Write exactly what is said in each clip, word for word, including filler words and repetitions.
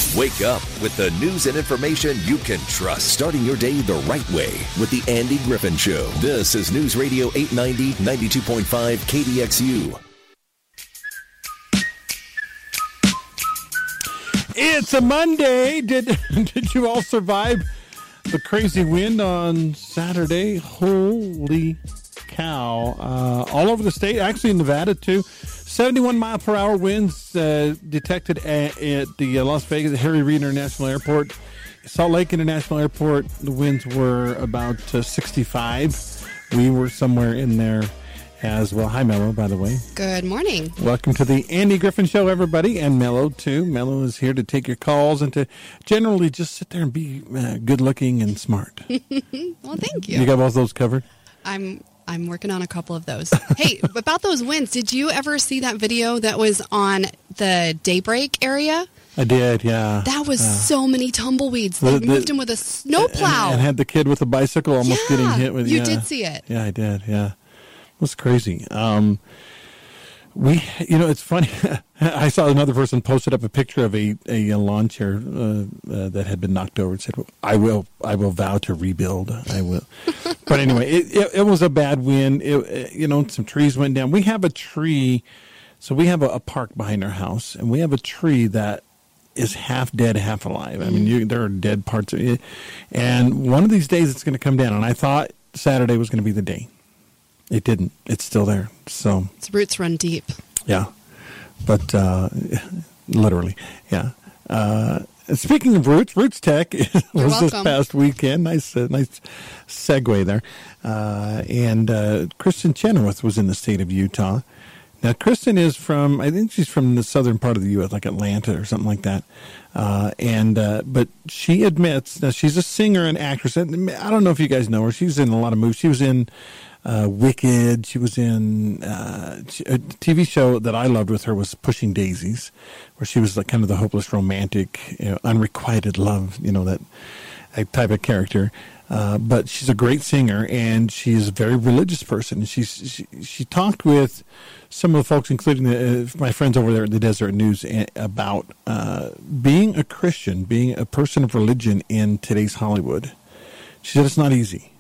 Wake up with the news and information you can trust. Starting your day the right way with the Andy Griffin Show. This is News Radio eight ninety, ninety-two point five K D X U. It's a Monday. Did did you all survive the crazy wind on Saturday? Holy cow. Uh, all over the state, actually in Nevada too. seventy-one mile per hour winds uh, detected at, at the uh, Las Vegas Harry Reid International Airport. Salt Lake International Airport, the winds were about uh, sixty-five. We were somewhere in there as well. Hi, Mello, by the way. Good morning. Welcome to the Andy Griffin Show, everybody, and Mello, too. Mello is here to take your calls and to generally just sit there and be uh, good-looking and smart. Well, thank you. You got all those covered? I'm I'm working on a couple of those. Hey, about those winds, did you ever see that video that was on the Daybreak area? I did, yeah. That was uh, so many tumbleweeds. They the, moved the, him with a snowplow. And, and had the kid with a bicycle almost yeah, getting hit with you yeah. did see it. Yeah, I did, yeah. It was crazy. Um, we, you know, it's funny. I saw another person posted up a picture of a, a lawn chair uh, uh, that had been knocked over and said, I will I will vow to rebuild. I will. But anyway, it, it, it was a bad wind. It, it, you know, some trees went down. We have a tree. So we have a, a park behind our house, and we have a tree that is half dead, half alive. I mean, you, there are dead parts of it. And one of these days it's going to come down. And I thought Saturday was going to be the day. It didn't. It's still there. So its roots run deep. Yeah, but uh, literally, yeah. Uh, speaking of roots, Roots Tech was this past weekend. Nice, uh, nice segue there. Uh, and uh, Kristen Chenoweth was in the state of Utah. Now, Kristen is from, I think she's from the southern part of the U S, like Atlanta or something like that. Uh, and uh, but she admits, now she's a singer and actress. And I don't know if you guys know her. She's in a lot of movies. She was in uh, Wicked. She was in uh, a T V show that I loved with her was Pushing Daisies, where she was like kind of the hopeless romantic, you know, unrequited love, you know, that, that type of character. Uh, but she's a great singer, and she's a very religious person. She's, she she talked with some of the folks, including the, uh, my friends over there at the Deseret News, about uh, being a Christian, being a person of religion in today's Hollywood. She said it's not easy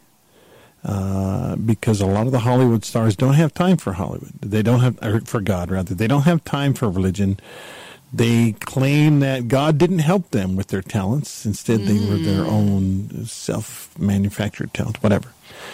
uh, because a lot of the Hollywood stars don't have time for Hollywood. They don't have, or for God, rather. They don't have time for religion. They claim that God didn't help them with their talents. Instead, they mm. were their own self-manufactured talent, whatever.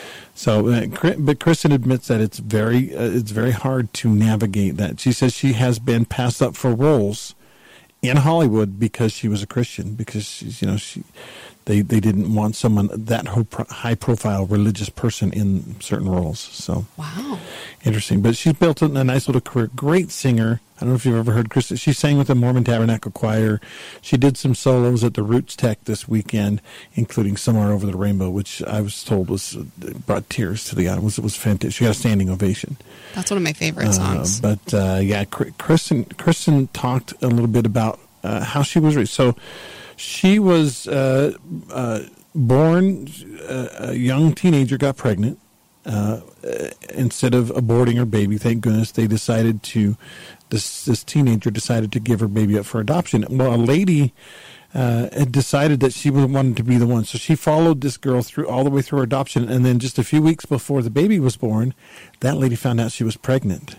So, uh, but Kristen admits that it's very, uh, it's very hard to navigate that. She says she has been passed up for roles in Hollywood because she was a Christian. Because she's, you know, she, they they didn't want someone that high-profile religious person in certain roles. So, wow, interesting. But she's built a nice little career. Great singer. I don't know if you've ever heard Kristen. She sang with the Mormon Tabernacle Choir. She did some solos at the Roots Tech this weekend, including Somewhere Over the Rainbow, which I was told was brought tears to the eye. It was, it was fantastic. She got a standing ovation. That's one of my favorite songs. Uh, but uh, yeah, Kristen Kristen talked a little bit about uh, how she was raised. So she was uh, uh, born uh, a young teenager, got pregnant. Uh, instead of aborting her baby, thank goodness, they decided to. This this teenager decided to give her baby up for adoption. Well, a lady uh, had decided that she wanted to be the one, so she followed this girl through all the way through her adoption. And then, just a few weeks before the baby was born, that lady found out she was pregnant,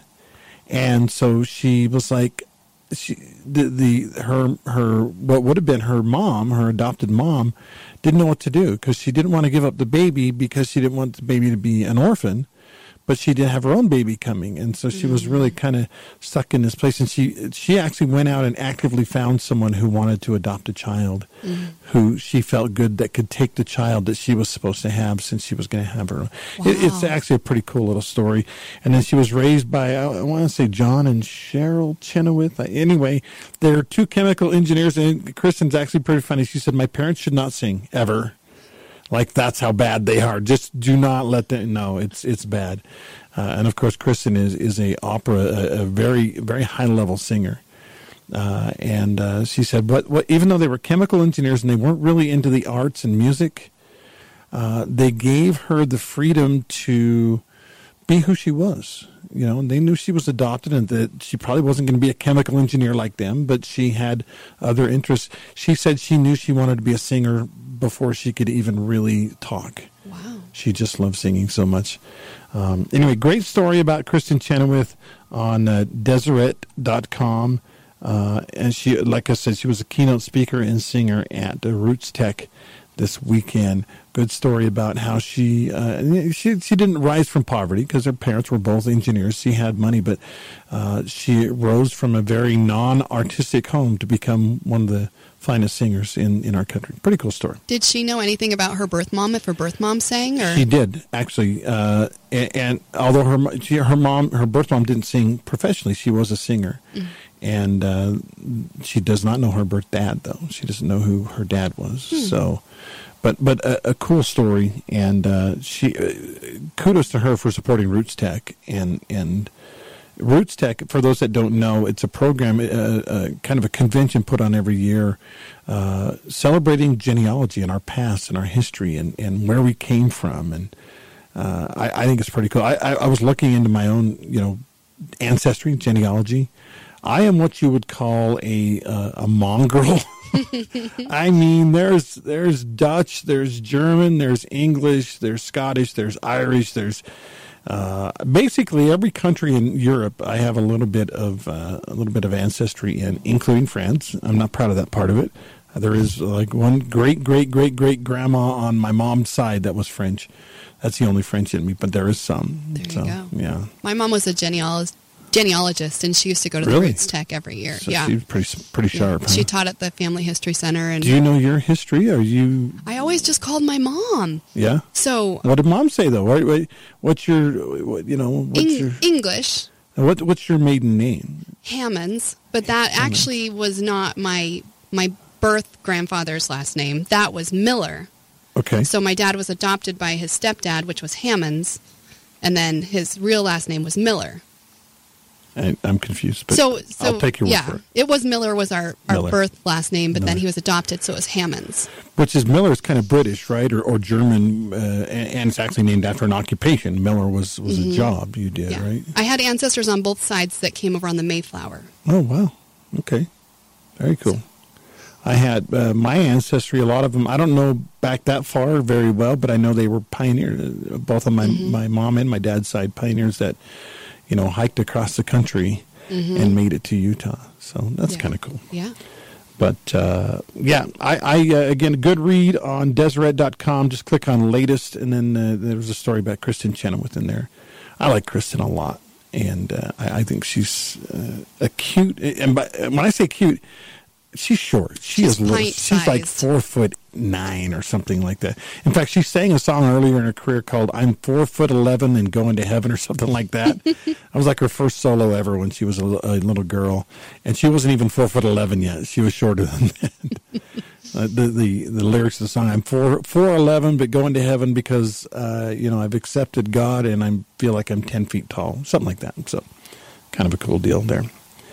and so she was like, she the the her her what would have been her mom, her adopted mom, didn't know what to do because she didn't want to give up the baby because she didn't want the baby to be an orphan. But she did have her own baby coming, and so she mm-hmm. was really kind of stuck in this place. And she she actually went out and actively found someone who wanted to adopt a child, mm-hmm. who she felt good that could take the child that she was supposed to have since she was going to have her. Wow. It, it's actually a pretty cool little story. And then she was raised by, I, I want to say John and Cheryl Chenoweth. Anyway, they're two chemical engineers, and Kristen's actually pretty funny. She said, my parents should not sing, ever. Like, that's how bad they are. Just do not let them. No, it's it's bad. Uh, and of course, Kristen is is a opera, a, a very very high level singer. Uh, and uh, she said, what what even though they were chemical engineers and they weren't really into the arts and music, uh, they gave her the freedom to be who she was. You know, and they knew she was adopted and that she probably wasn't going to be a chemical engineer like them, but she had other interests. She said she knew she wanted to be a singer before she could even really talk. Wow. She just loved singing so much. Um, anyway, great story about Kristin Chenoweth on uh, Deseret dot com. Uh, and she, like I said, she was a keynote speaker and singer at uh, Roots Tech this weekend. Good story about how she uh, she she didn't rise from poverty because her parents were both engineers. She had money, but uh, she rose from a very non-artistic home to become one of the finest singers in, in our country. Pretty cool story. Did she know anything about her birth mom? If her birth mom sang, or she did actually, uh, and, and although her she, her mom her birth mom didn't sing professionally, she was a singer. Mm. And uh, she does not know her birth dad, though. She doesn't know who her dad was. Hmm. So, but but a, a cool story, and uh, she uh, kudos to her for supporting Roots Tech. And and Roots Tech, for those that don't know, it's a program, uh, uh, kind of a convention put on every year, uh, celebrating genealogy and our past and our history and, and where we came from. And uh, I, I think it's pretty cool. I, I, I was looking into my own, you know, ancestry, genealogy. I am what you would call a uh, a mongrel. I mean, there's there's Dutch, there's German, there's English, there's Scottish, there's Irish, there's uh, basically every country in Europe. I have a little bit of uh, a little bit of ancestry in, including France. I'm not proud of that part of it. Uh, there is like one great great great great grandma on my mom's side that was French. That's the only French in me, but there is some. There so, you go. Yeah. My mom was a genealogist. genealogist, and she used to go to the really? Roots Tech every year. So yeah, she's pretty pretty sharp. Yeah. Huh? She taught at the Family History Center. And do you know your history? Are you? I always just called my mom. Yeah. So what did Mom say though? What, what, what's your? What, you know? What's Eng- your English? What What's your maiden name? Hammonds, but that Hammonds. actually was not my my birth grandfather's last name. That was Miller. Okay. So my dad was adopted by his stepdad, which was Hammonds, and then his real last name was Miller. I, I'm confused, but so, so, I'll take your yeah, word for it. It was Miller was our, our Miller. birth last name, but Miller. then he was adopted, so it was Hammonds. Which is Miller is kind of British, right, or, or German, uh, and, and it's actually named after an occupation. Miller was, was mm-hmm. a job you did, yeah. right? I had ancestors on both sides that came over on the Mayflower. Oh wow, okay, very cool. So, I had uh, my ancestry. A lot of them, I don't know back that far very well, but I know they were pioneers. Both on my mm-hmm. my mom and my dad's side, pioneers that you know hiked across the country. Mm-hmm. And made it to Utah, so that's yeah. kind of cool. Yeah. But uh, yeah, I, I uh, again a good read on Deseret dot com. Just click on latest, and then uh, there was a story about Kristin Chenoweth in there. I like Kristin a lot, and uh, I, I think she's uh, a cute. And by, when I say cute, she's short. She she's is little. She's like four foot nine or something like that. In fact, she sang a song earlier in her career called "I'm Four Foot Eleven and Going to Heaven" or something like that. That was like her first solo ever when she was a, a little girl, and she wasn't even four foot eleven yet. She was shorter than that. uh, the, the the lyrics of the song: "I'm four four eleven, but going to heaven because uh, you know I've accepted God and I feel like I'm ten feet tall." Something like that. So, kind of a cool deal there.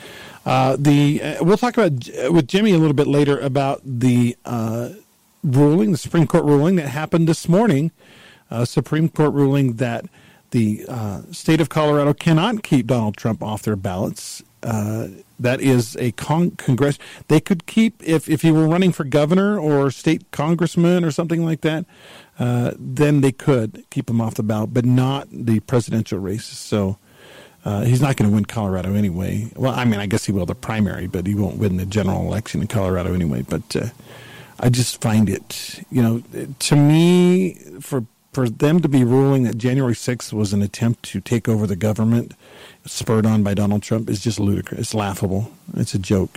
Uh, the uh, we'll talk about with Jimmy a little bit later about the uh, ruling, the Supreme Court ruling that happened this morning. Uh, Supreme Court ruling that the uh, state of Colorado cannot keep Donald Trump off their ballots. Uh, that is a con- congress. They could keep if if he were running for governor or state congressman or something like that. Uh, then they could keep him off the ballot, but not the presidential races. So. Uh, he's not going to win Colorado anyway. Well, I mean, I guess he will the primary, but he won't win the general election in Colorado anyway. But uh, I just find it, you know, to me, for for them to be ruling that January sixth was an attempt to take over the government, spurred on by Donald Trump, is just ludicrous. It's laughable. It's a joke.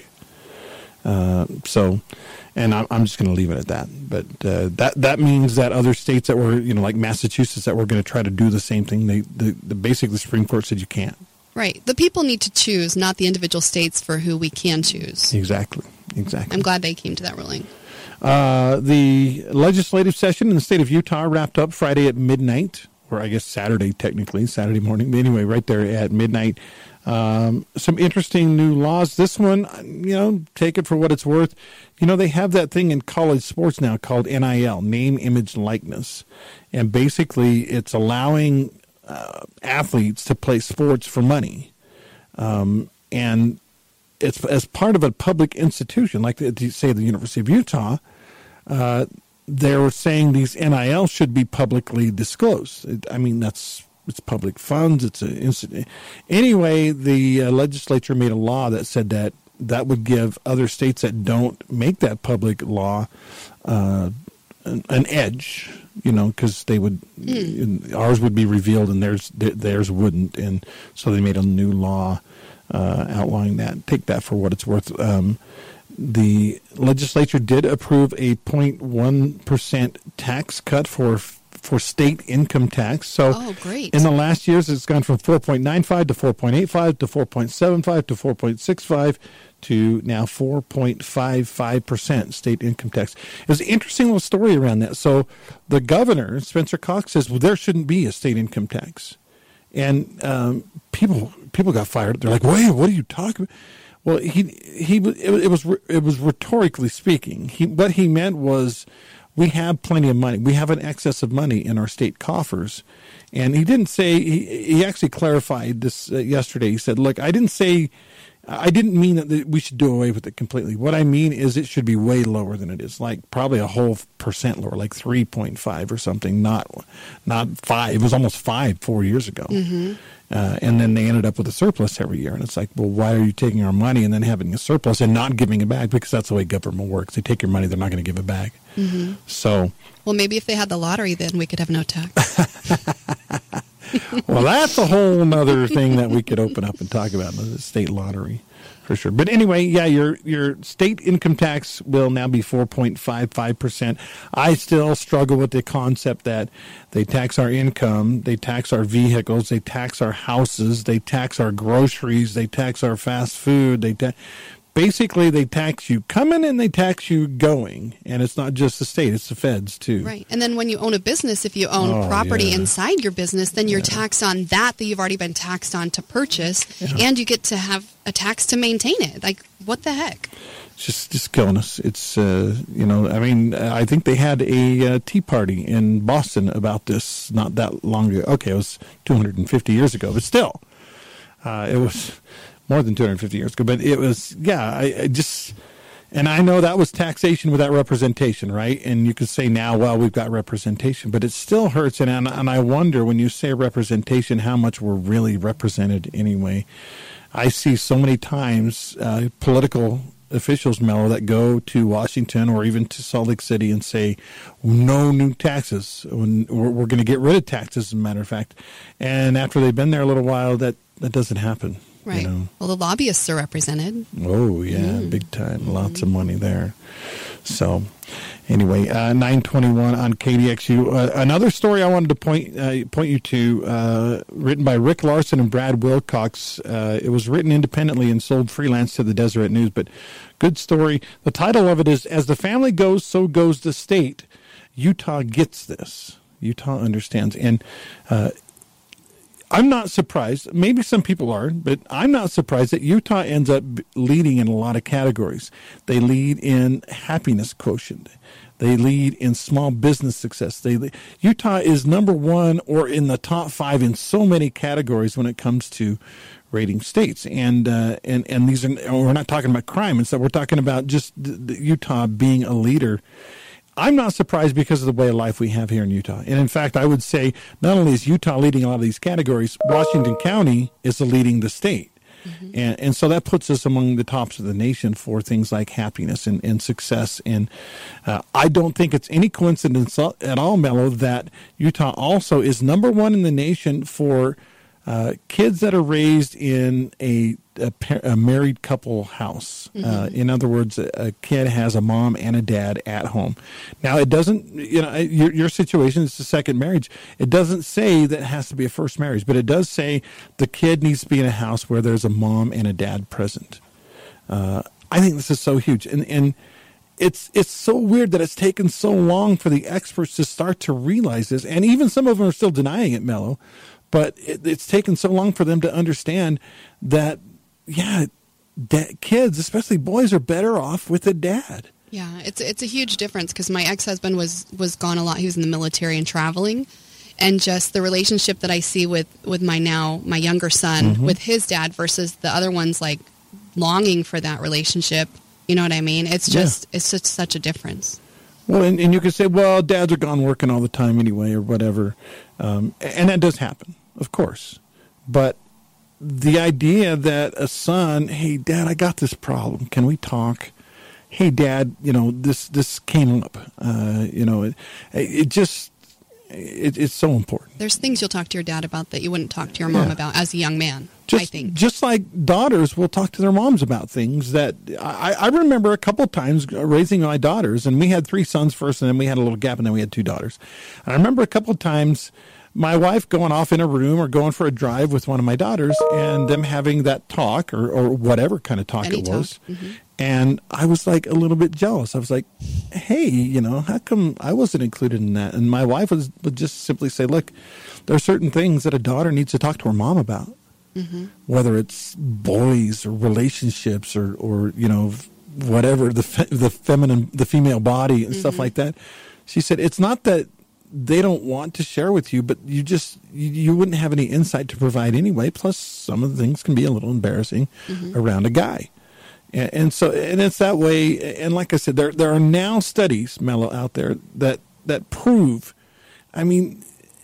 Uh, so, and I'm, I'm just going to leave it at that. But uh, that that means that other states that were, you know, like Massachusetts, that were going to try to do the same thing, they the, the basically the Supreme Court said you can't. Right. The people need to choose, not the individual states for who we can choose. Exactly. Exactly. I'm glad they came to that ruling. Uh, the legislative session in the state of Utah wrapped up Friday at midnight, or I guess Saturday technically, Saturday morning. But anyway, right there at midnight. Um, some interesting new laws. This one, you know, take it for what it's worth. You know, they have that thing in college sports now called N I L, name, image, likeness. And basically it's allowing uh, athletes to play sports for money. Um, and it's as part of a public institution, like the, say the University of Utah, uh, they're saying these N I Ls should be publicly disclosed. I mean, that's it's public funds. It's an incident. Anyway, the uh, legislature made a law that said that that would give other states that don't make that public law uh, an, an edge, you know, because they would mm. ours would be revealed and theirs theirs wouldn't, and so they made a new law uh, outlining that. Take that for what it's worth. Um, the legislature did approve a zero point one percent tax cut for for state income tax. So oh, great. In the last years, it's gone from four point nine five to four point eight five to four point seven five to four point six five to now four point five five percent state income tax. It was an interesting little story around that. So the governor, Spencer Cox, says, well, there shouldn't be a state income tax. And um, people people got fired. They're like, wait, what are you talking about? Well, he he it was it was rhetorically speaking. He what he meant was we have plenty of money. We have an excess of money in our state coffers. And he didn't say, he, he actually clarified this uh, yesterday. He said, look, I didn't say, I didn't mean that we should do away with it completely. What I mean is it should be way lower than it is, like probably a whole percent lower, like three point five or something, not not five. It was almost five four years ago. Mm-hmm. Uh, and then they ended up with a surplus every year. And it's like, well, why are you taking our money and then having a surplus and not giving it back? Because that's the way government works. They take your money, they're not going to give it back. Mm-hmm. So, well, maybe if they had the lottery, then we could have no tax. Well, that's a whole other thing that we could open up and talk about, the state lottery. For sure. But anyway, yeah, your your state income tax will now be four point five five percent. I still struggle with the concept that they tax our income, they tax our vehicles, they tax our houses, they tax our groceries, they tax our fast food. They ta- Basically, they tax you coming and they tax you going. And it's not just the state, it's the feds, too. Right. And then when you own a business, if you own oh, property yeah. inside your business, then you're yeah. taxed on that that you've already been taxed on to purchase. Yeah. And you get to have a tax to maintain it. Like, what the heck? It's just, just killing us. It's, uh, you know, I mean, I think they had a uh, tea party in Boston about this not that long ago. Okay, it was two hundred fifty years ago, but still, uh, it was more than two hundred fifty years ago, but it was, yeah, I, I just, and I know that was taxation without representation, right? And you could say now, well, we've got representation, but it still hurts. And, and, and I wonder when you say representation, how much we're really represented anyway. I see so many times uh, political officials, Mello, that go to Washington or even to Salt Lake City and say, no new taxes. We're, we're going to get rid of taxes, as a matter of fact. And after they've been there a little while, that, that doesn't happen. Right. You know? Well, the lobbyists are represented. Oh, yeah, mm. big time. Mm-hmm. Lots of money there. So, anyway, uh, nine twenty-one on K D X U. Uh, another story I wanted to point uh, point you to, uh, written by Rick Larson and Brad Wilcox. Uh, it was written independently and sold freelance to the Deseret News, but good story. The title of it is, As the Family Goes, So Goes the State. Utah Gets This. Utah Understands. And uh I'm not surprised. Maybe some people are, but I'm not surprised that Utah ends up leading in a lot of categories. They lead in happiness quotient. They lead in small business success. They lead. Utah is number one or in the top five in so many categories when it comes to rating states. And uh, and and these are, we're not talking about crime and stuff. We're talking about just the, the Utah being a leader. I'm not surprised because of the way of life we have here in Utah. And in fact, I would say not only is Utah leading a lot of these categories, Washington County is leading the state. Mm-hmm. And, and so that puts us among the tops of the nation for things like happiness and, and success. And uh, I don't think it's any coincidence at all, Mello, that Utah also is number one in the nation for uh, kids that are raised in a A, par- a married couple house. Mm-hmm. Uh, in other words, a, a kid has a mom and a dad at home. Now, it doesn't, you know, your, your situation is the second marriage. It doesn't say that it has to be a first marriage, but it does say the kid needs to be in a house where there's a mom and a dad present. Uh, I think this is so huge. And, and it's, it's so weird that it's taken so long for the experts to start to realize this. And even some of them are still denying it, Mello. But it, it's taken so long for them to understand that, yeah, da- kids, especially boys, are better off with a dad. Yeah, it's it's a huge difference because my ex-husband was, was gone a lot. He was in the military and traveling. and just the relationship that I see with, with my now, my younger son, mm-hmm. with his dad versus the other one's like longing for that relationship. You know what I mean? It's just, yeah. it's just such a difference. Well, and, and you could say, well, dads are gone working all the time anyway, or whatever. Um, and that does happen, of course. But the idea that a son, hey, Dad, I got this problem. Can we talk? Hey, Dad, you know, this this came up. Uh, you know, it, it just, it, it's so important. There's things you'll talk to your dad about that you wouldn't talk to your mom yeah. about as a young man, just, I think. Just like daughters will talk to their moms about things that, I, I remember a couple times raising my daughters, and we had three sons first, and then we had a little gap, and then we had two daughters. And I remember a couple of times my wife going off in a room or going for a drive with one of my daughters and them having that talk or, or whatever kind of talk Any it was. Talk. Mm-hmm. And I was like a little bit jealous. I was like, hey, you know, how come I wasn't included in that? And my wife was, would just simply say, look, there are certain things that a daughter needs to talk to her mom about, mm-hmm. whether it's boys or relationships or, or you know, whatever, the fe- the feminine, the female body and mm-hmm. stuff like that. She said, it's not that they don't want to share with you, but you just, you, you wouldn't have any insight to provide anyway. Plus, some of the things can be a little embarrassing mm-hmm. around a guy. And, and so, and it's that way. And like I said, there there are now studies, Mello, out there that, that prove, I mean,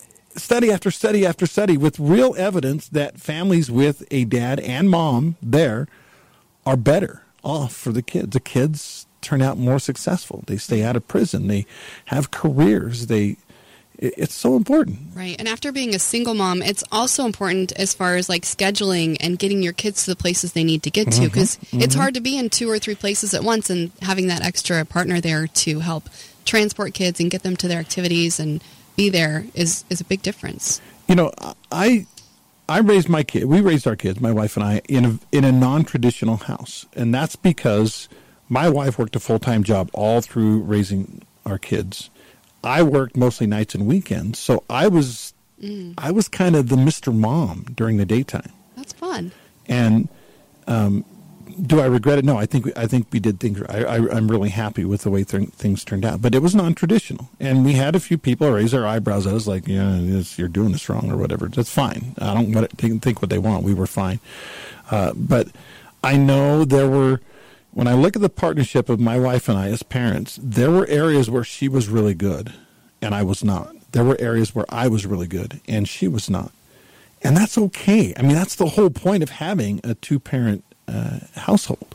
study after study after study with real evidence that families with a dad and mom there are better off for the kids. The kids turn out more successful. They stay out of prison. They have careers. They, it's so important. Right. And after being a single mom, it's also important as far as like scheduling and getting your kids to the places they need to get to, because mm-hmm. mm-hmm. it's hard to be in two or three places at once, and having that extra partner there to help transport kids and get them to their activities and be there is, is a big difference. You know, I I raised my kid. We raised our kids, my wife and I, in a, in a non-traditional house. And that's because my wife worked a full-time job all through raising our kids. I worked mostly nights and weekends, so I was mm. I was kind of the Mister Mom during the daytime. That's fun. And um, do I regret it? No, I think I think we did things. I, I, I'm really happy with the way th- things turned out. But it was non-traditional, and we had a few people raise their eyebrows at us, like, "Yeah, this, you're doing this wrong" or whatever. That's fine. I don't want to think what they want. We were fine, uh, but I know there were. When I look at the partnership of my wife and I as parents, there were areas where she was really good and I was not. There were areas where I was really good and she was not. And that's okay. I mean, that's the whole point of having a two-parent uh, household.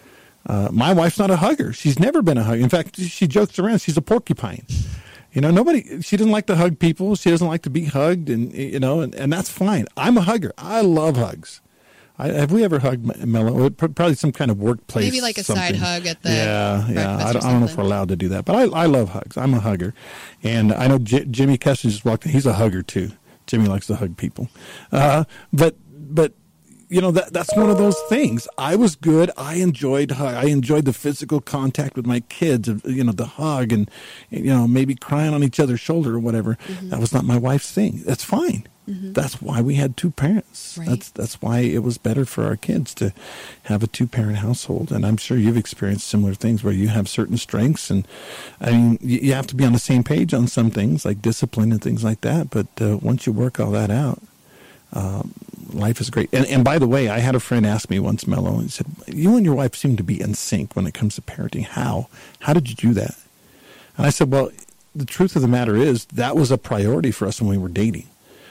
Uh, my wife's not a hugger. She's never been a hugger. In fact, she jokes around. She's a porcupine. You know, nobody, she doesn't like to hug people. She doesn't like to be hugged, and, you know, and, and that's fine. I'm a hugger. I love hugs. I, have we ever hugged Mello? Probably some kind of workplace. Maybe like a something. side hug at the yeah, yeah. I don't, I don't know if we're allowed to do that, but I, I love hugs. I'm a hugger, and I know J- Jimmy Keston just walked in. He's a hugger too. Jimmy likes to hug people, uh, but but you know that that's one of those things. I was good. I enjoyed hug. I enjoyed the physical contact with my kids. You know, the hug and you know maybe crying on each other's shoulder or whatever. Mm-hmm. That was not my wife's thing. That's fine. Mm-hmm. That's why we had two parents. Right. That's that's why it was better for our kids to have a two-parent household. And I'm sure you've experienced similar things where you have certain strengths. And, I mean, you, you have to be on the same page on some things, like discipline and things like that. But uh, once you work all that out, uh, life is great. And, and by the way, I had a friend ask me once, Mello, and he said, you and your wife seem to be in sync when it comes to parenting. How? How did you do that? And I said, well, the truth of the matter is that was a priority for us when we were dating.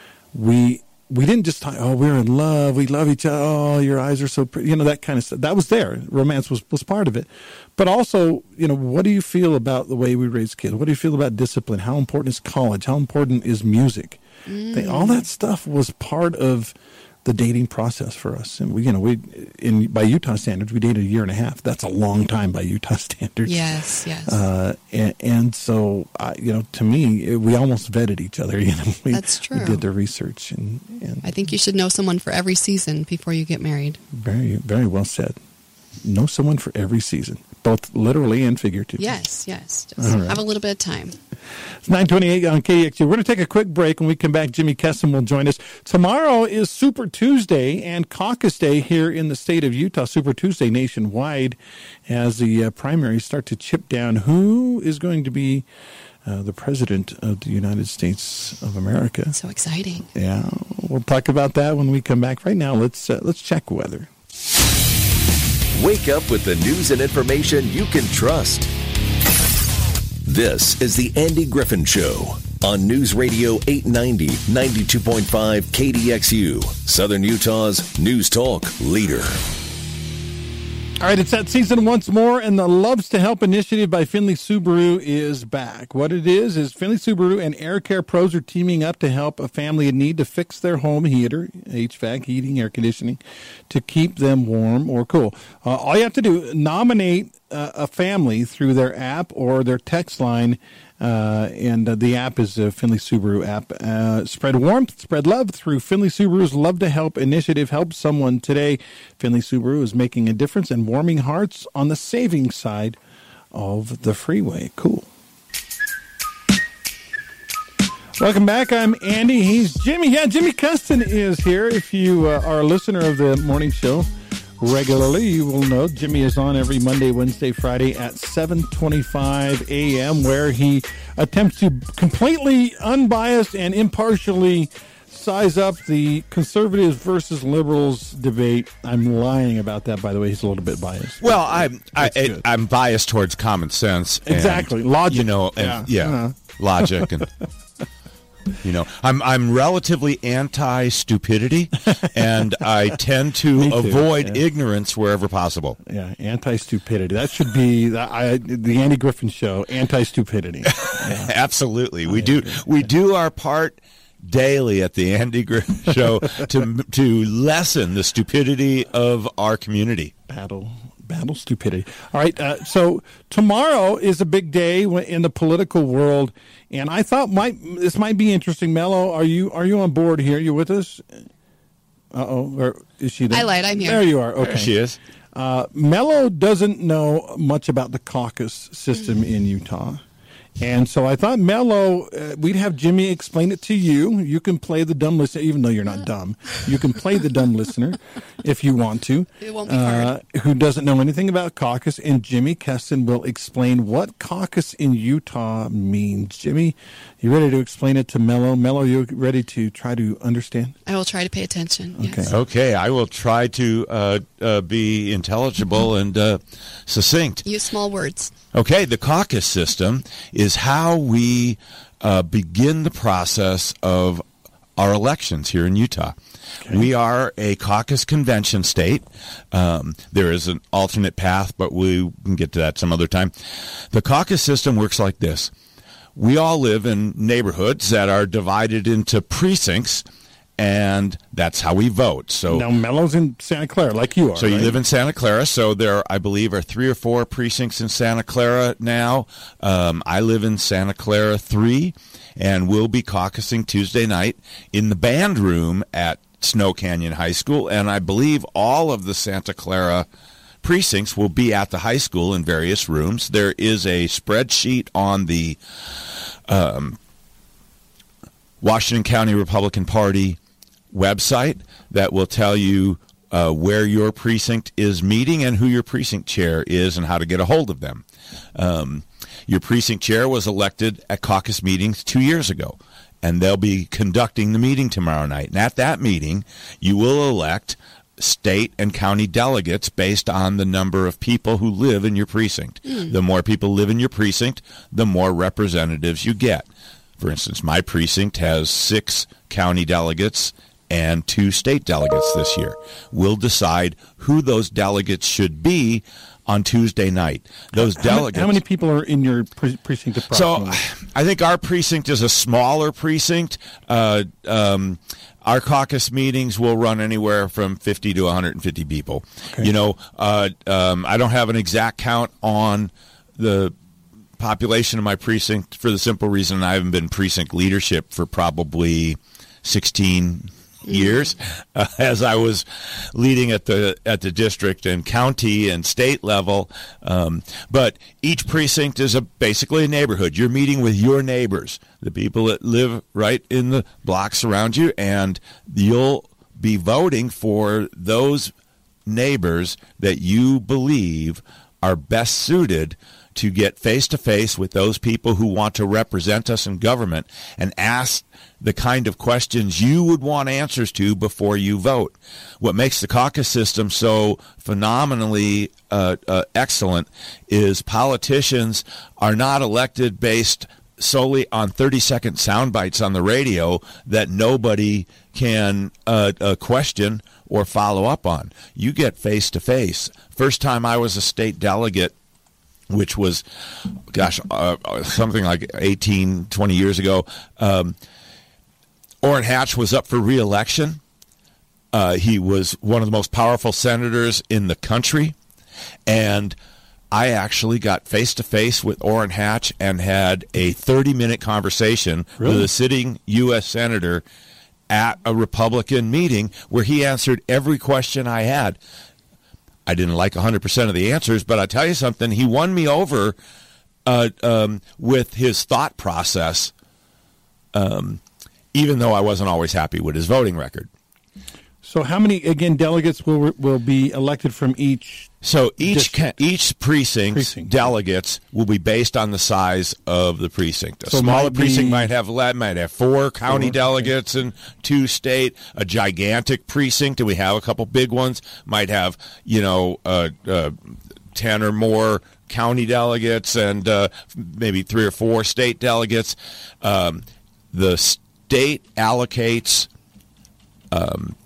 We we didn't just talk, oh, we're in love, we love each other, oh, your eyes are so pretty, you know, that kind of stuff. That was there. Romance was, was part of it. But also, you know, what do you feel about the way we raise kids? What do you feel about discipline? How important is college? How important is music? Mm. They, all that stuff was part of the dating process for us. And we, you know, we in by Utah standards, we dated a year and a half. That's a long time by Utah standards. Yes, yes. Uh, and, and so, uh, you know, to me, we almost vetted each other. You know, we, that's true. We did the research, and, and I think you should know someone for every season before you get married. Very, very well said. Know someone for every season, both literally and figuratively. Yes, yes. Just right. Have a little bit of time. It's nine twenty-eight on K D X U. We're going to take a quick break. When we come back, Jimmy Keston will join us. Tomorrow is Super Tuesday and Caucus Day here in the state of Utah. Super Tuesday nationwide as the uh, primaries start to chip down. Who is going to be uh, the president of the United States of America? So exciting. Yeah, we'll talk about that when we come back. Right now, let's uh, let's check weather. Wake up with the news and information you can trust. This is the Andy Griffin Show on News Radio eight ninety, ninety-two point five K D X U, Southern Utah's news talk leader. All right, it's that season once more, and the Loves to Help initiative by Findlay Subaru is back. What it is is Findlay Subaru and Air Care Pros are teaming up to help a family in need to fix their home heater, H V A C, heating, air conditioning, to keep them warm or cool. Uh, all you have to do, nominate uh, a family through their app or their text line. Uh, and uh, the app is a Findlay Subaru app. Uh, spread warmth, spread love through Findlay Subaru's Love to Help initiative. Help someone today. Findlay Subaru is making a difference and warming hearts on the saving side of the freeway. Cool. Welcome back. I'm Andy. He's Jimmy. Yeah, Jimmy Keston is here. If you uh, are a listener of the morning show regularly, you will know Jimmy is on every Monday, Wednesday, Friday at seven twenty-five a.m., where he attempts to completely unbiased and impartially size up the conservatives versus liberals debate. I'm lying about that, by the way. He's a little bit biased. Well, I'm I, I, I'm biased towards common sense. And, exactly. Logic. You know, and, yeah, yeah uh-huh. logic and... You know, I'm I'm relatively anti-stupidity, and I tend to avoid yeah. ignorance wherever possible. Yeah, anti-stupidity. That should be the, I, the Andy Griffin Show. Anti-stupidity. Yeah. Absolutely, we do we do our part daily at the Andy Griffin Show to to lessen the stupidity of our community. Battle. Battle stupidity. All right, uh, so tomorrow is a big day in the political world, and I thought might this might be interesting. Mello, are you are you on board here? You with us? Uh oh, or is she there? I lied. I'm here. There you are. Okay, there she is. Uh, Mello doesn't know much about the caucus system mm-hmm. in Utah. And so I thought, Mello, uh, we'd have Jimmy explain it to you. You can play the dumb listener, even though you're not dumb. You can play the dumb listener if you want to. It won't be hard. Uh, who doesn't know anything about caucus, and Jimmy Keston will explain what caucus in Utah means. Jimmy, you ready to explain it to Mello? Mello, you ready to try to understand? I will try to pay attention. Okay. Yes. Okay, I will try to uh, uh, be intelligible and uh, succinct. Use small words. Okay, the caucus system is how we uh, begin the process of our elections here in Utah. Okay. We are a caucus convention state. Um, there is an alternate path, but we can get to that some other time. The caucus system works like this. We all live in neighborhoods that are divided into precincts, and that's how we vote. So now Mello's in Santa Clara, like you are. So you right? live in Santa Clara. So there, I believe, are three or four precincts in Santa Clara now. Um, I live in Santa Clara three, and we'll be caucusing Tuesday night in the band room at Snow Canyon High School. And I believe all of the Santa Clara precincts will be at the high school in various rooms. There is a spreadsheet on the um, Washington County Republican Party website that will tell you uh, where your precinct is meeting and who your precinct chair is and how to get a hold of them. Um, your precinct chair was elected at caucus meetings two years ago, and they'll be conducting the meeting tomorrow night. And at that meeting, you will elect state and county delegates based on the number of people who live in your precinct. Mm. The more people live in your precinct, the more representatives you get. For instance, my precinct has six county delegates and two state delegates this year. We'll decide who those delegates should be on Tuesday night. Those how delegates. Many, how many people are in your pre- precinct approximately? So I think our precinct is a smaller precinct. Uh, um, our caucus meetings will run anywhere from fifty to one hundred fifty people. Okay. You know, uh, um, I don't have an exact count on the population of my precinct for the simple reason I haven't been precinct leadership for probably sixteen years uh, as I was leading at the at the district and county and state level. Um, but each precinct is a basically a neighborhood. You're meeting with your neighbors, the people that live right in the blocks around you, and you'll be voting for those neighbors that you believe are best suited to get face-to-face with those people who want to represent us in government and ask the kind of questions you would want answers to before you vote. What makes the caucus system so phenomenally uh, uh, excellent is politicians are not elected based solely on thirty-second sound bites on the radio that nobody can uh, uh, question or follow up on. You get face-to-face. First time I was a state delegate, which was, gosh, uh, something like eighteen, twenty years ago, um, Orrin Hatch was up for re-election. Uh, he was one of the most powerful senators in the country, and I actually got face-to-face with Orrin Hatch and had a thirty-minute conversation really? with a sitting U S senator at a Republican meeting where he answered every question I had. I didn't like one hundred percent of the answers, but I tell you something, he won me over uh, um, with his thought process, um, even though I wasn't always happy with his voting record. So how many, again, delegates will will be elected from each? So each ca- each precinct, precinct delegates will be based on the size of the precinct. A so smaller might precinct be, might have might have four county four, delegates okay. and two state. A gigantic precinct, and we have a couple big ones, might have you know uh, uh, ten or more county delegates and uh, maybe three or four state delegates. Um, the state allocates. Um,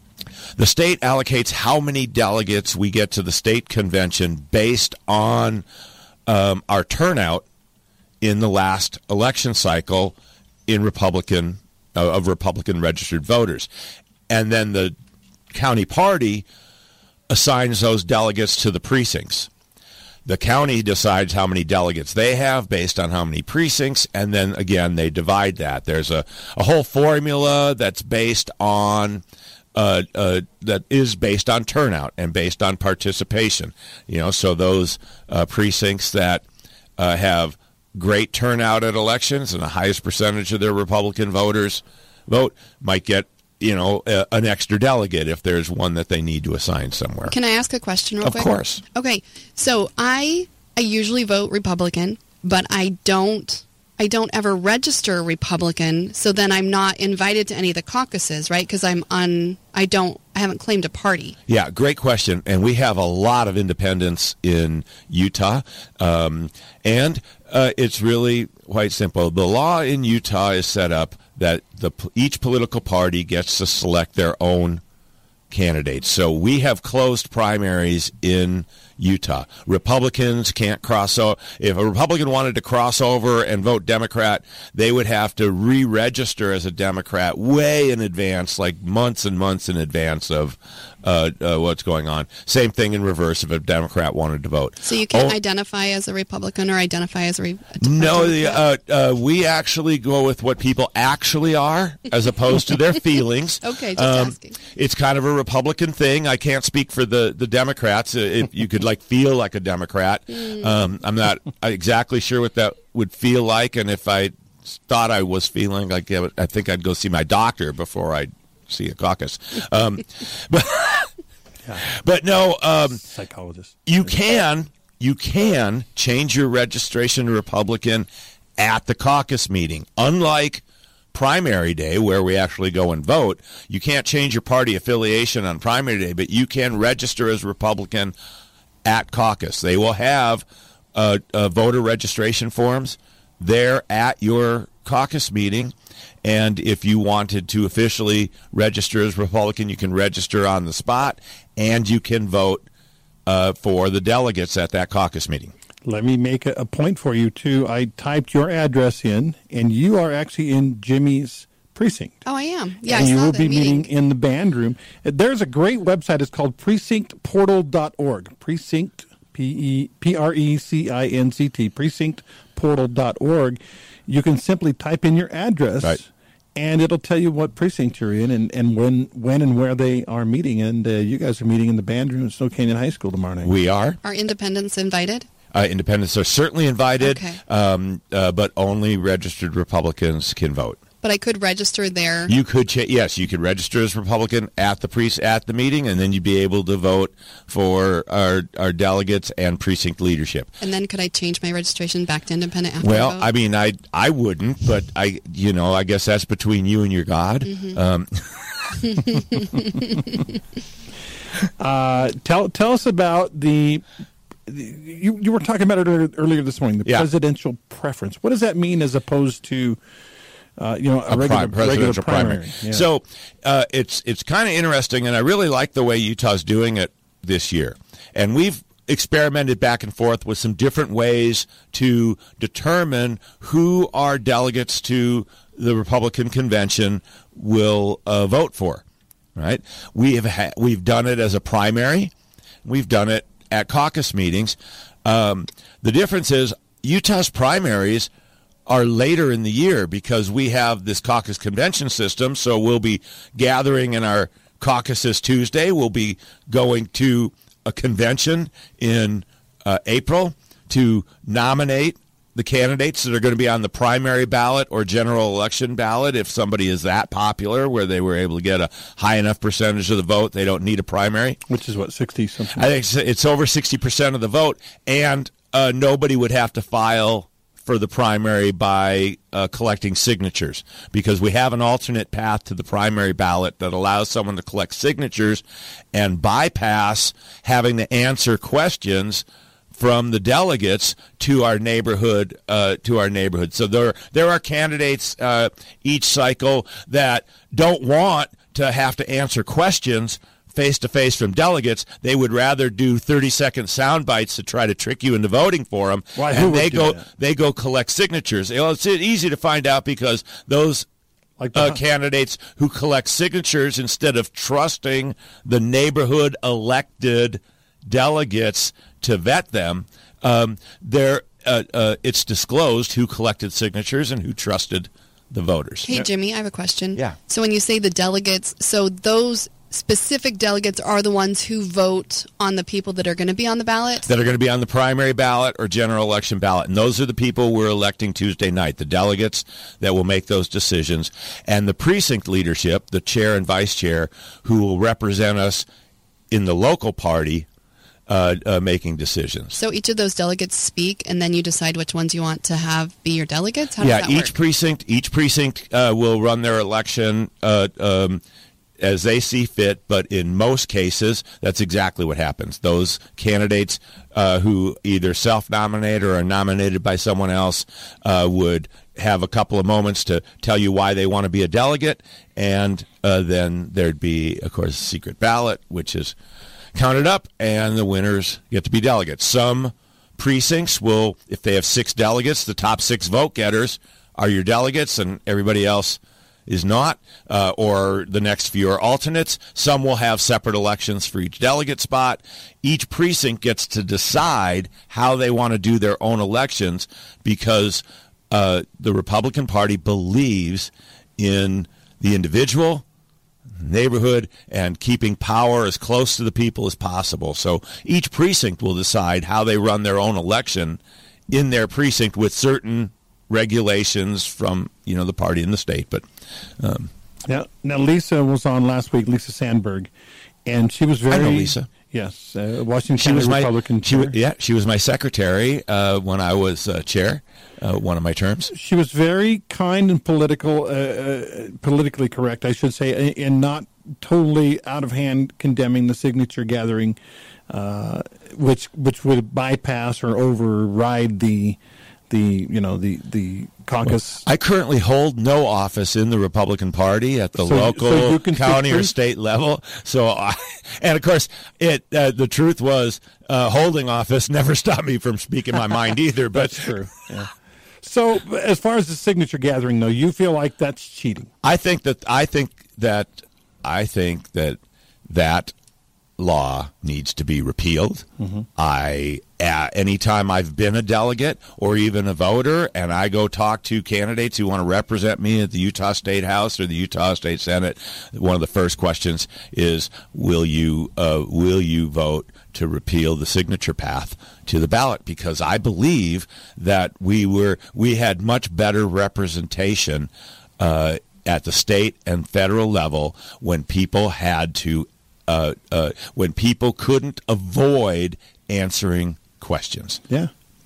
The state allocates how many delegates we get to the state convention based on um, our turnout in the last election cycle in Republican uh, of Republican registered voters, and then the county party assigns those delegates to the precincts. The county decides how many delegates they have based on how many precincts, and then again they divide that. There's a, a whole formula that's based on. Uh, uh, that is based on turnout and based on participation. You know, so those uh, precincts that uh, have great turnout at elections and the highest percentage of their Republican voters vote might get, you know, a, an extra delegate if there's one that they need to assign somewhere. Can I ask a question real of quick? Of course. Okay, so I I usually vote Republican, but I don't. I don't ever register Republican, so then I'm not invited to any of the caucuses, right? Because I'm on, I don't, I haven't claimed a party. Yeah, great question. And we have a lot of independents in Utah. Um, and uh, it's really quite simple. The law in Utah is set up that the each political party gets to select their own candidates. So we have closed primaries in Utah. Republicans can't cross over. If a Republican wanted to cross over and vote Democrat, they would have to re-register as a Democrat way in advance, like months and months in advance of uh, uh, what's going on. Same thing in reverse if a Democrat wanted to vote. So you can't oh, identify as a Republican or identify as a, re- a No, the, uh, uh, we actually go with what people actually are as opposed to their feelings. Okay, just um, asking. It's kind of a Republican thing. I can't speak for the, the Democrats. If you could like feel like a Democrat. Mm. Um, I'm not exactly sure what that would feel like, and if I thought I was feeling like it, I think I'd go see my doctor before I'd see a caucus. Um, but, yeah. but no, um, psychologist. You can you can change your registration to Republican at the caucus meeting, unlike primary day where we actually go and vote. You can't change your party affiliation on primary day, but you can register as Republican at caucus. They will have uh, uh, voter registration forms there at your caucus meeting, and if you wanted to officially register as Republican, you can register on the spot, and you can vote uh, for the delegates at that caucus meeting. Let me make a, a point for you, too. I typed your address in, and you are actually in Jimmy's precinct. Oh, I am. Yeah, and I you saw will that be meeting. meeting in the band room. There's a great website. It's called precinct portal dot org. Precinct, P R E C I N C T, precinct portal dot org. You can simply type in your address, right. and it'll tell you what precinct you're in and, and when when and where they are meeting. And uh, you guys are meeting in the band room at Snow Canyon High School tomorrow night. We are. Are independents invited? Uh, independents are certainly invited, Okay. um, uh, but only registered Republicans can vote. But I could register there. You could, ch- yes, you could register as Republican at the pre- at the meeting, and then you'd be able to vote for our our delegates and precinct leadership. And then could I change my registration back to independent after Well, I vote? I mean, I I wouldn't, but I, you know, I guess that's between you and your God. Mm-hmm. Um, Uh, tell tell us about the. You you were talking about it earlier this morning. The Yeah. presidential preference. What does that mean as opposed to, uh, you know, a, a regular, prime, presidential regular primary? primary. Yeah. So uh, it's it's kind of interesting, and I really like the way Utah's doing it this year. And we've experimented back and forth with some different ways to determine who our delegates to the Republican convention will uh, vote for. Right? We have ha- we've done it as a primary. We've done it at caucus meetings. Um, the difference is Utah's primaries are later in the year because we have this caucus convention system, so we'll be gathering in our caucuses Tuesday. We'll be going to a convention in uh, April to nominate the candidates that are going to be on the primary ballot or general election ballot. If somebody is that popular where they were able to get a high enough percentage of the vote, they don't need a primary. Which is what, sixty something? I think it's, it's over sixty percent of the vote, and uh, nobody would have to file for the primary by uh, collecting signatures, because we have an alternate path to the primary ballot that allows someone to collect signatures and bypass having to answer questions from the delegates to our neighborhood, uh, to our neighborhood. So there, there are candidates uh, each cycle that don't want to have to answer questions face-to-face from delegates. They would rather do thirty-second sound bites to try to trick you into voting for them. Why, who and would they do go, that? they go collect signatures. You know, it's easy to find out because those Like the- uh, candidates who collect signatures instead of trusting the neighborhood elected delegates to vet them, um, they're, uh, uh, it's disclosed who collected signatures and who trusted the voters. Hey, Jimmy, I have a question. Yeah. So when you say the delegates, so those specific delegates are the ones who vote on the people that are going to be on the ballot? That are going to be on the primary ballot or general election ballot. And those are the people we're electing Tuesday night, the delegates that will make those decisions. And the precinct leadership, the chair and vice chair, who will represent us in the local party, uh, uh, making decisions. So each of those delegates speak, and then you decide which ones you want to have be your delegates? How does yeah, that each work? precinct, each precinct uh, will run their election uh, um, as they see fit, but in most cases, that's exactly what happens. Those candidates uh, who either self-nominate or are nominated by someone else uh, would have a couple of moments to tell you why they want to be a delegate, and uh, then there'd be, of course, a secret ballot, which is counted up, and the winners get to be delegates. Some precincts will, if they have six delegates, the top six vote getters are your delegates, and everybody else is not, uh, or the next few are alternates. Some will have separate elections for each delegate spot. Each precinct gets to decide how they want to do their own elections because uh, the Republican Party believes in the individual, neighborhood, and keeping power as close to the people as possible. So each precinct will decide how they run their own election in their precinct with certain regulations from, you know, the party in the state. But um, yeah. Now Lisa was on last week, Lisa Sandberg, and she was very. I know Lisa. Yes, uh, Washington she County was my Republican she, chair. wa- yeah, she was my secretary uh, when I was uh, chair, uh, one of my terms. She was very kind and political, uh, uh, politically correct, I should say, and not totally out of hand condemning the signature gathering, uh, which which would bypass or override the the you know the the caucus. I currently hold no office in the Republican Party at the So- local, so you can speak county, or truth? state level. So, I, and of course, it uh, the truth was uh, holding office never stopped me from speaking my mind either. But That's true. Yeah. So, as far as the signature gathering, though, you feel like that's cheating. I think that I think that I think that that law needs to be repealed. Mm-hmm. I Uh, anytime I've been a delegate or even a voter and I go talk to candidates who want to represent me at the Utah State House or the Utah State Senate, one of the first questions is, will you uh, will you vote to repeal the signature path to the ballot? Because I believe that we were we had much better representation uh, at the state and federal level when people had to uh, uh, when people couldn't avoid answering questions. Yeah.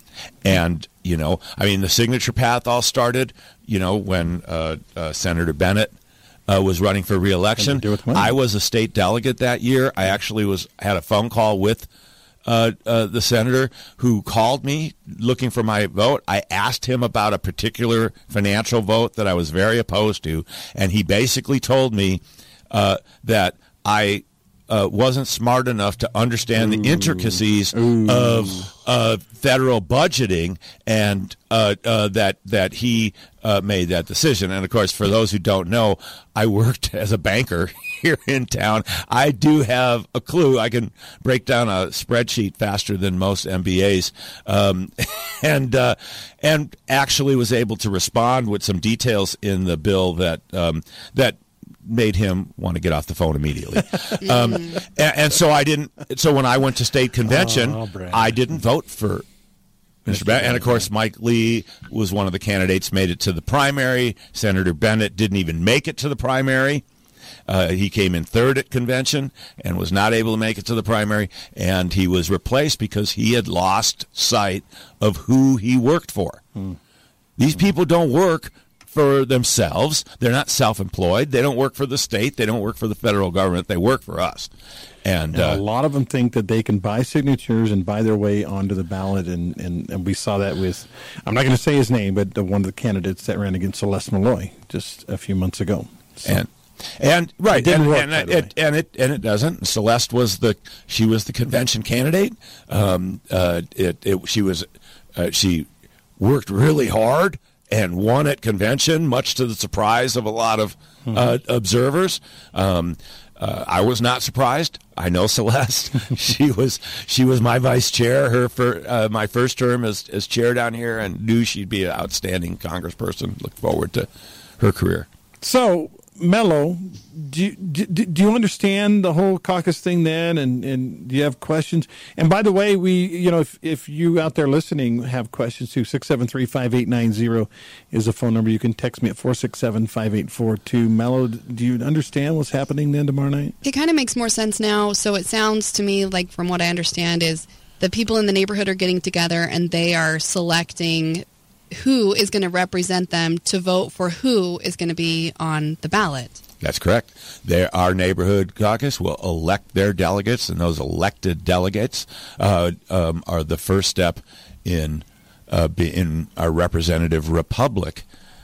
And, you know, I mean, the signature path all started, you know, when uh, uh, Senator Bennett uh, was running for re-election. I was a state delegate that year. I actually was had a phone call with uh, uh, the senator who called me looking for my vote. I asked him about a particular financial vote that I was very opposed to, and he basically told me uh, that I Uh, wasn't smart enough to understand Ooh. the intricacies Ooh. of uh, federal budgeting, and uh, uh, that that he uh, made that decision. And of course, for those who don't know, I worked as a banker here in town. I do have a clue. I can break down a spreadsheet faster than most M B As, um, and uh, and actually was able to respond with some details in the bill that um, that. made him want to get off the phone immediately. um, and, and so I didn't, so when I went to state convention, oh, I didn't vote for Mister Bennett. And of course, Mike Lee was one of the candidates, made it to the primary. Senator Bennett didn't even make it to the primary. Uh, he came in third at convention and was not able to make it to the primary. And he was replaced because he had lost sight of who he worked for. Hmm. These people don't work for themselves. They're not self-employed. They don't work for the state. They don't work for the federal government. They work for us. And, and uh, a lot of them think that they can buy signatures and buy their way onto the ballot. And, and, and we saw that with, I'm not going to say his name, but the, one of the candidates that ran against Celeste Malloy just a few months ago. So. And and right, it and, work, and, it, it, and it and it doesn't. Celeste was the she was the convention candidate. Um, uh, it, it she was uh, she worked really hard and won at convention, much to the surprise of a lot of uh, mm-hmm. observers. Um, uh, I was not surprised. I know Celeste. she was she was my vice chair her for uh, my first term as as chair down here, and knew she'd be an outstanding congressperson. Look forward to her career. So, Mello, do you, do, do you understand the whole caucus thing then, and, and do you have questions? And by the way, we, you know, if, if you out there listening have questions too, six seven three, five eight nine zero is a phone number. You can text me at four six seven, five eight four two. Mello, do you understand what's happening then tomorrow night? It kind of makes more sense now. So it sounds to me like, from what I understand, is the people in the neighborhood are getting together and they are selecting who is going to represent them to vote for who is going to be on the ballot. That's correct. There, our neighborhood caucus will elect their delegates, and those elected delegates uh, um, are the first step in uh, be, in our representative republic.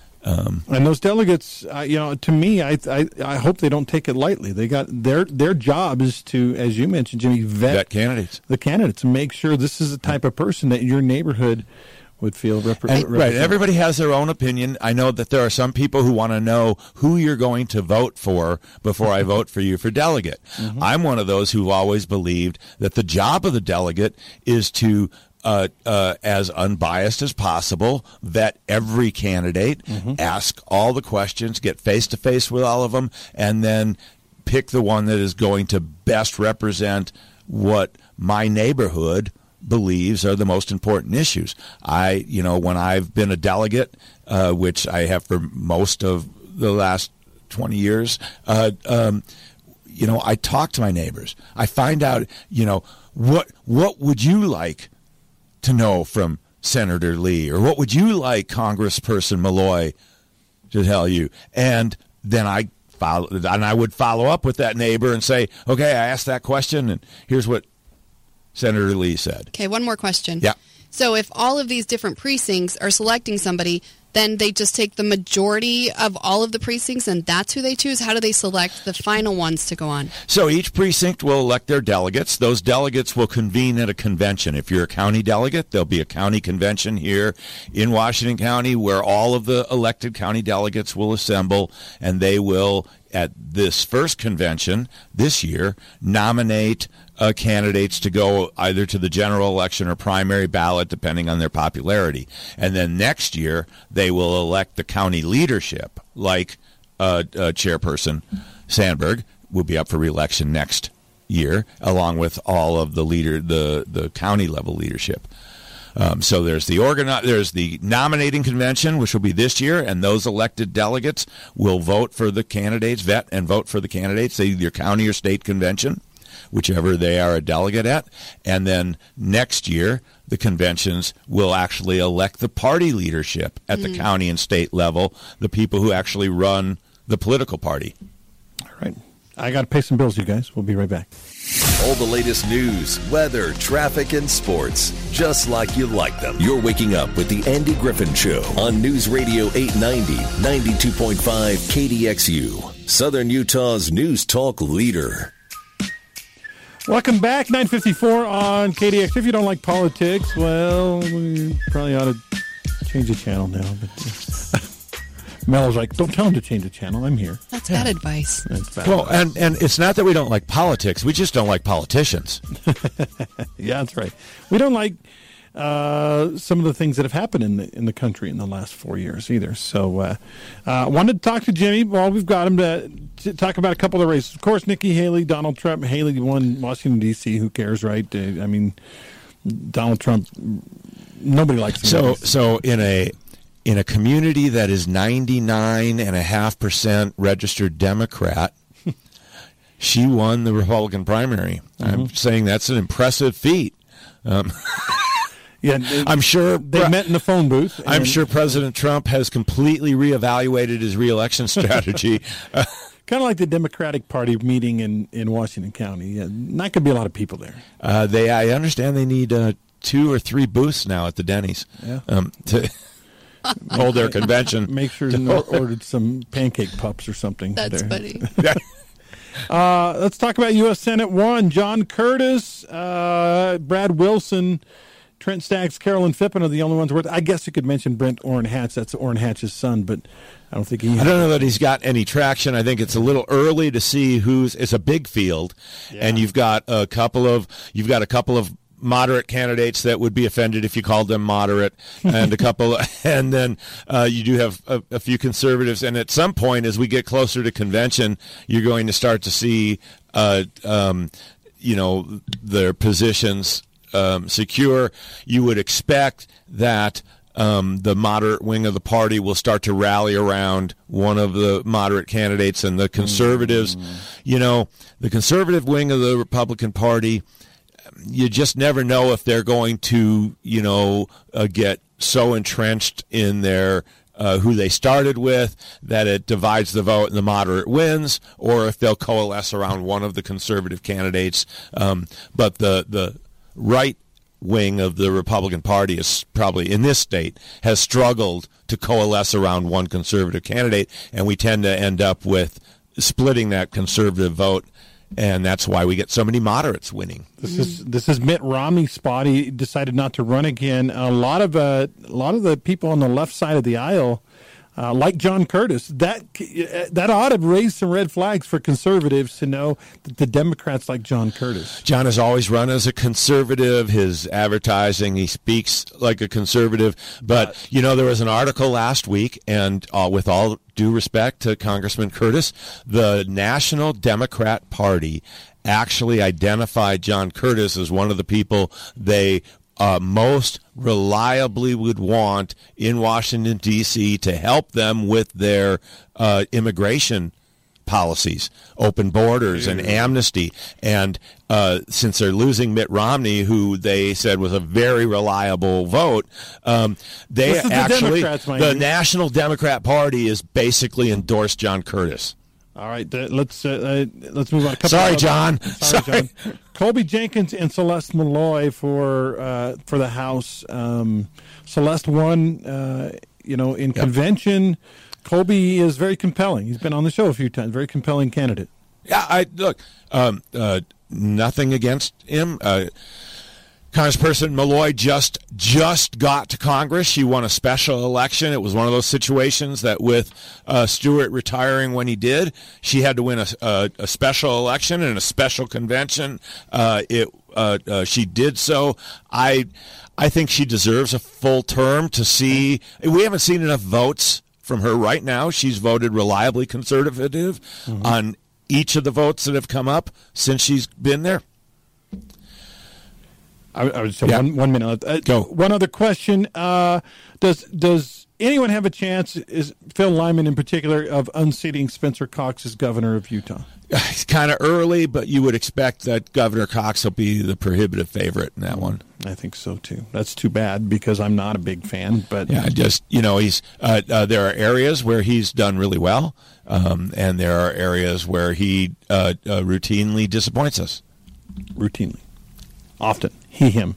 Um, and those delegates, uh, you know, to me, I, I I hope they don't take it lightly. They got their their job is to, as you mentioned, Jimmy, vet, vet candidates, the candidates, and make sure this is the type of person that your neighborhood would feel rep- and, right. Everybody has their own opinion. I know that there are some people who want to know who you're going to vote for before I vote for you for delegate. Mm-hmm. I'm one of those who've always believed that the job of the delegate is to, uh, uh, as unbiased as possible, vet every candidate, mm-hmm. ask all the questions, get face-to-face with all of them, and then pick the one that is going to best represent what my neighborhood believes are the most important issues. I, you know, when I've been a delegate, uh, which I have for most of the last twenty years, uh, um, you know, I talk to my neighbors. I find out, you know, what what would you like to know from Senator Lee, or what would you like Congressperson Malloy to tell you? And then I follow, and I would follow up with that neighbor and say, okay, I asked that question, and here's what Senator Lee said. Okay, one more question. Yeah. So if all of these different precincts are selecting somebody, then they just take the majority of all of the precincts and that's who they choose? How do they select the final ones to go on? So each precinct will elect their delegates. Those delegates will convene at a convention. If you're a county delegate, there'll be a county convention here in Washington County where all of the elected county delegates will assemble, and they will at this first convention this year, nominate uh, candidates to go either to the general election or primary ballot, depending on their popularity. And then next year, they will elect the county leadership, like uh, uh, Chairperson Sandberg will be up for re-election next year, along with all of the leader, the, the county level leadership. Um, so there's the organi- there's the nominating convention, which will be this year, and those elected delegates will vote for the candidates, vet and vote for the candidates, either county or state convention, whichever they are a delegate at. And then next year, the conventions will actually elect the party leadership at mm. the county and state level, the people who actually run the political party. All right. I got to pay some bills, you guys. We'll be right back. All the latest news, weather, traffic, and sports, just like you like them. You're waking up with the Andy Griffin Show on News Radio eight ninety, ninety-two point five K D X U, Southern Utah's news talk leader. Welcome back, nine fifty-four on K D X. If you don't like politics, well, we probably ought to change the channel now. But Mel's like, don't tell him to change the channel. I'm here. That's bad advice. That's bad well, advice. and, and it's not that we don't like politics. We just don't like politicians. Yeah, that's right. We don't like uh, some of the things that have happened in the in the country in the last four years either. So uh, uh, wanted to talk to Jimmy. Well, we've got him to, to talk about a couple of races. Of course, Nikki Haley, Donald Trump. Haley won Washington, D C Who cares, right? Uh, I mean, Donald Trump, nobody likes him. So, so in a... In a community that is ninety-nine point five percent registered Democrat, she won the Republican primary. Mm-hmm. I'm saying that's an impressive feat. Um, yeah, it, I'm sure they met in the phone booth. And I'm sure President Trump has completely reevaluated his reelection strategy. uh, Kind of like the Democratic Party meeting in, in Washington County. Yeah, not going to be a lot of people there. Uh, they, I understand they need uh, two or three booths now at the Denny's yeah. um, to hold their convention. Make sure you ordered some pancake pups or something. That's there. funny. uh, let's talk about U S Senate one. John Curtis, uh, Brad Wilson, Trent Staggs, Carolyn Phippen are the only ones worth. I guess you could mention Brent Orrin-Hatch. That's Orrin-Hatch's son, but I don't think he. I don't know that he's got any traction. I think it's a little early to see who's. It's a big field, yeah. and you've got a couple of. You've got a couple of. moderate candidates that would be offended if you called them moderate, and a couple, and then uh, you do have a, a few conservatives. And at some point, as we get closer to convention, you're going to start to see, uh, um, you know, their positions um, secure. You would expect that um, the moderate wing of the party will start to rally around one of the moderate candidates, and the conservatives, mm. you know, the conservative wing of the Republican Party. You just never know if they're going to, you know, uh, get so entrenched in their uh, who they started with that it divides the vote and the moderate wins, or if they'll coalesce around one of the conservative candidates. Um, but the the right wing of the Republican Party is probably in this state has struggled to coalesce around one conservative candidate, and we tend to end up with splitting that conservative vote. And that's why we get so many moderates winning. This is this is Mitt Romney's spot. He decided not to run again. A lot of uh, a lot of the people on the left side of the aisle, uh, like John Curtis, that that ought to raise some red flags for conservatives to know that the Democrats like John Curtis. John has always run as a conservative. His advertising, he speaks like a conservative. But, but you know, there was an article last week, and uh, with all due respect to Congressman Curtis, the National Democrat Party actually identified John Curtis as one of the people they uh, most reliably would want in Washington, D C to help them with their uh, immigration policies, open borders and amnesty. And uh, since they're losing Mitt Romney, who they said was a very reliable vote, um, they actually, the, the National Democrat Party is basically endorsed John Curtis. All right, uh, let's uh, uh, let's move on. A couple Sorry, of, John. Sorry, Sorry, John. Colby Jenkins and Celeste Malloy for uh, for the House. Um, Celeste won, uh, you know, in yep. convention. Colby is very compelling. He's been on the show a few times. Very compelling candidate. Yeah, I look. Um, uh, nothing against him. Uh, Congressperson Malloy just just got to Congress. She won a special election. It was one of those situations that with uh, Stewart retiring when he did, she had to win a, a, a special election and a special convention. Uh, it uh, uh, she did so. I I think she deserves a full term to see. We haven't seen enough votes from her right now. She's voted reliably conservative mm-hmm. on each of the votes that have come up since she's been there. I, I would say yeah. one, one minute. Uh, Go. One other question. Uh, does does anyone have a chance, is Phil Lyman in particular, of unseating Spencer Cox as governor of Utah? It's kind of early, but you would expect that Governor Cox will be the prohibitive favorite in that one. I think so, too. That's too bad because I'm not a big fan. But yeah, just, you know, he's uh, uh, there are areas where he's done really well, um, and there are areas where he uh, uh, routinely disappoints us. Routinely. Often. He, him.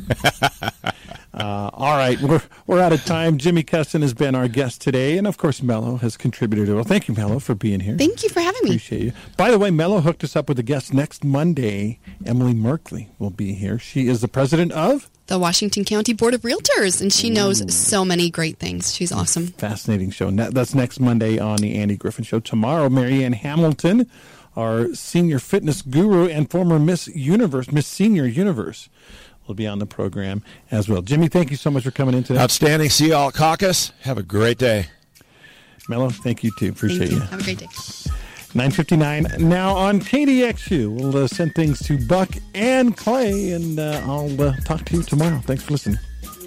uh, all right. We're we're out of time. Jimmy Custon has been our guest today. And, of course, Mello has contributed. Well, thank you, Mello, for being here. Thank you for having me. Appreciate you. By the way, Mello hooked us up with a guest next Monday. Emily Merkley will be here. She is the president of the Washington County Board of Realtors, and she knows Ooh. so many great things. She's awesome. Fascinating show. That's next Monday on the Andy Griffin Show. Tomorrow, Marianne Hamilton, our senior fitness guru and former Miss Universe, Miss Senior Universe, will be on the program as well. Jimmy, thank you so much for coming in today. Outstanding. See you all at caucus. Have a great day. Mello, thank you too. Appreciate thank you. you. Have a great day. nine fifty-nine now on K D X U. We'll uh, send things to Buck and Clay, and uh, I'll uh, talk to you tomorrow. Thanks for listening.